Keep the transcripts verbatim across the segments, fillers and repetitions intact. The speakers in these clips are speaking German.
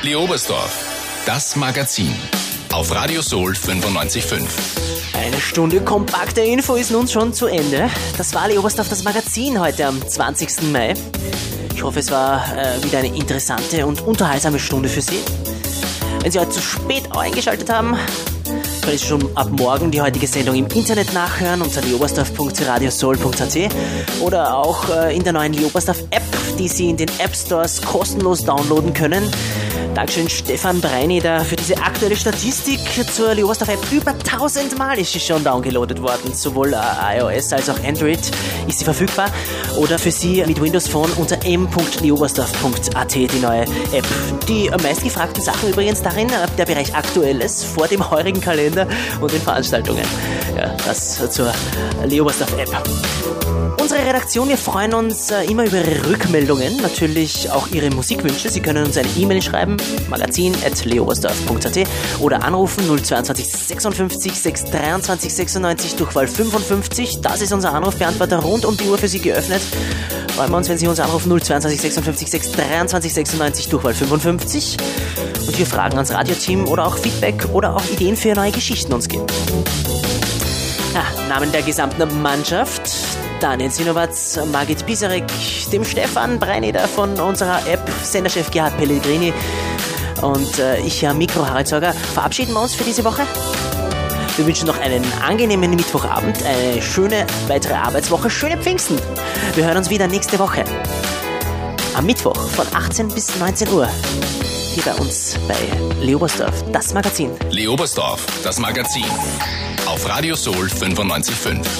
Lee Oberstdorf, das Magazin. Auf Radio Soul fünfundneunzig Komma fünf. Eine Stunde kompakte Info ist nun schon zu Ende. Das war Lee Oberstdorf, das Magazin heute am zwanzigsten Mai. Ich hoffe, es war äh, wieder eine interessante und unterhaltsame Stunde für Sie. Wenn Sie heute zu spät eingeschaltet haben, können Sie schon ab morgen die heutige Sendung im Internet nachhören unter lee oberstdorf punkt radiosoul punkt a t oder auch äh, in der neuen Lee Oberstdorf App, die Sie in den App Stores kostenlos downloaden können. Dankeschön Stefan Breineder für diese aktuelle Statistik zur Lee Oberstdorf App. Über tausend Mal ist sie schon downgeloadet worden. Sowohl äh, iOS als auch Android ist sie verfügbar. Oder für Sie mit Windows Phone unter m punkt lee oberstdorf punkt a t die neue App. Die äh, meistgefragten Sachen übrigens darin, äh, der Bereich Aktuelles vor dem heurigen Kalender und den Veranstaltungen. Ja, das äh, zur Lee Oberstdorf App. Unsere Redaktion, wir freuen uns äh, immer über Ihre Rückmeldungen, natürlich auch Ihre Musikwünsche. Sie können uns eine E-Mail schreiben, magazin at lee oberstdorf punkt a t oder anrufen null zweiundzwanzig sechsundfünfzig sechs dreiundzwanzig sechsundneunzig Durchwahl fünfundfünfzig. Das ist unser Anrufbeantworter rund um die Uhr für Sie geöffnet. Freuen wir uns, wenn Sie uns anrufen null zweiundzwanzig sechsundfünfzig sechs dreiundzwanzig sechsundneunzig Durchwahl fünfundfünfzig und wir Fragen ans Radioteam oder auch Feedback oder auch Ideen für neue Geschichten uns geben. Ja, Namen der gesamten Mannschaft: Daniel Sinowatz, Margit Pisarek, dem Stefan Breineder von unserer App, Senderchef Gerhard Pellegrini und äh, ich, Herr Mikro Harald Sorger, verabschieden wir uns für diese Woche. Wir wünschen noch einen angenehmen Mittwochabend, eine schöne weitere Arbeitswoche, schöne Pfingsten. Wir hören uns wieder nächste Woche am Mittwoch von achtzehn bis neunzehn Uhr. Hier bei uns bei Lee Oberstdorf, das Magazin. Lee Oberstdorf, das Magazin. Auf Radio Soul fünfundneunzig Komma fünf.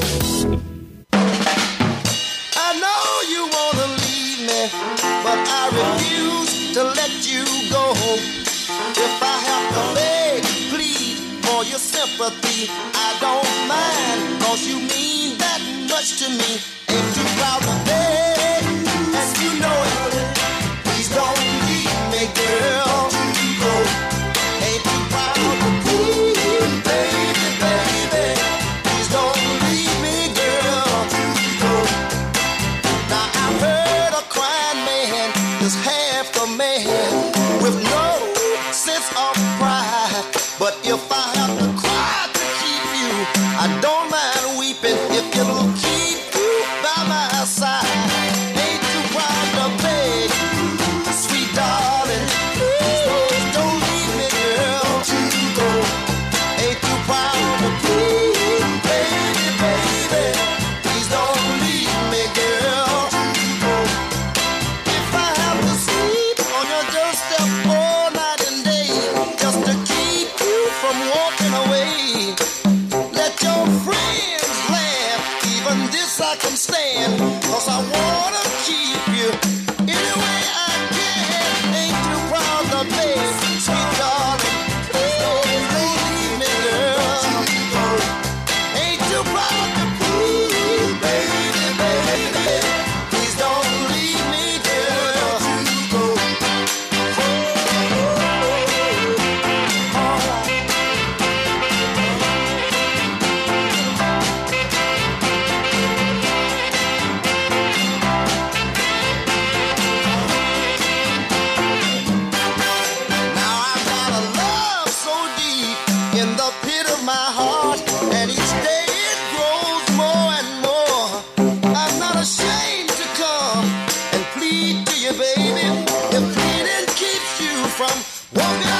But I refuse to let you go. If I have to beg, plead for your sympathy, I don't mind, cause you mean that much to me. Ain't too proud to beg, and you know it. Please don't leave me, girl, to go. Ain't too proud to plead, baby, baby. Please don't leave me, girl, to go. Now I've heard a crying man is half the man with no sense of pride. But if I have to cry to keep you, I don't mind weeping if it'll keep you by my side. Ain't too proud to beg, sweet darling, please don't leave me, girl, to go. Ain't too proud to plead, baby, baby, please don't leave me, girl, to go. If I have to sleep on your doorstep all night and day, just to keep you from walking away, let your friends laugh, even this I can stand, cause I wanna keep you any way I can. Ain't too proud to beg, sweet darling, please don't leave me, girl. Ain't too proud to plead, baby, baby, please don't leave me, girl. Now I've got a love so deep in the pit of my heart, and each day it grows more and more. I'm not ashamed to come and plead to you, baby. If pleading keeps you from walking